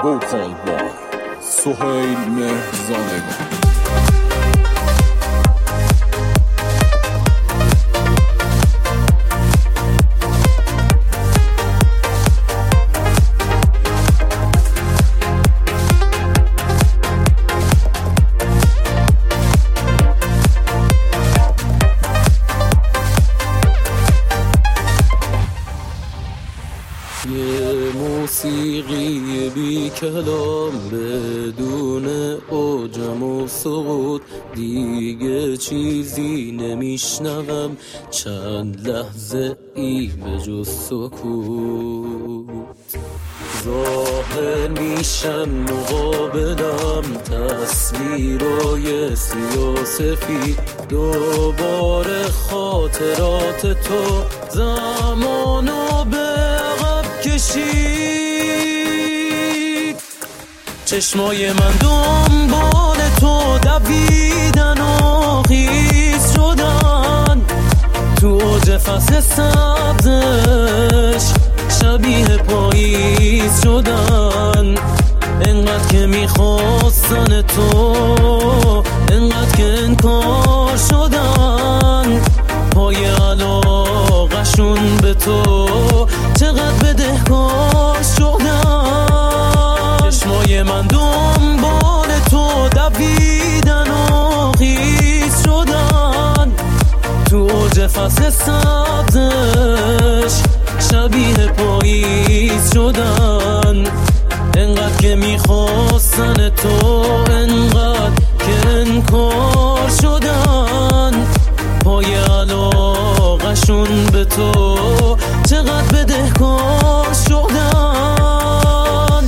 vocal by سهیل مهرزادگان. یه موسیقی بی کلام بدون اوجم و سقوط، دیگه چیزی نمیشنوم چند لحظه ای به جز سکوت. ظاهر میشم مقابلم تصویرای سیاسفی، دوباره خاطرات تو زمانو به عقب کشید. چشمای من دنبال تو دویدن و خیز شدن، تو اوج فصل سبزش شبیه پاییز شدن. انقدر که میخواستن تو، انقدر که انکار شدن، پای علاقشون به تو چقدر بدهکار شدن. چشمای من دنبال تو دویدن و خیز شدن، تو اوج فصل سبزش شبیه پاییز شدن. انقدر که میخواستن تو، انقدر که انکار شدن، پای علاقشون به تو چقدر بدهکار شدن.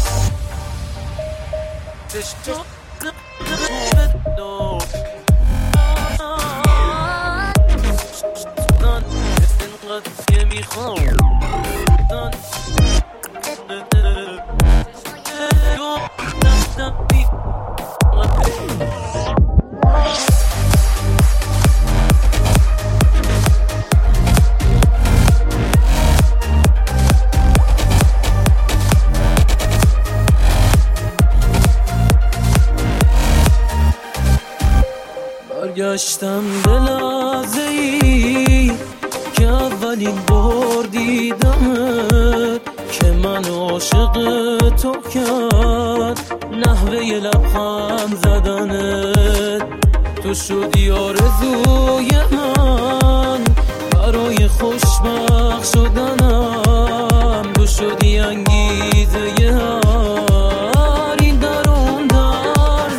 برگشتم به لحظه‌ای که اولین بار دیدمت، که من عاشق تو کرد نحوه لبخند زدنت. تو شدی آرزوی من برای خوشبخت شدنم، تو شدی انگیزه هر این درون در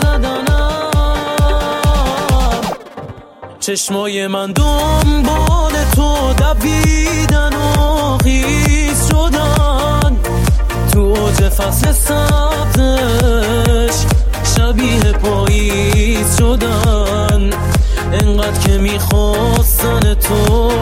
زدنم. چشمای من دنبال تو دویدن و خیز شدن، تو اوج فصل سبزش شبیه پاییز شدن. انقدر که میخواستن تو،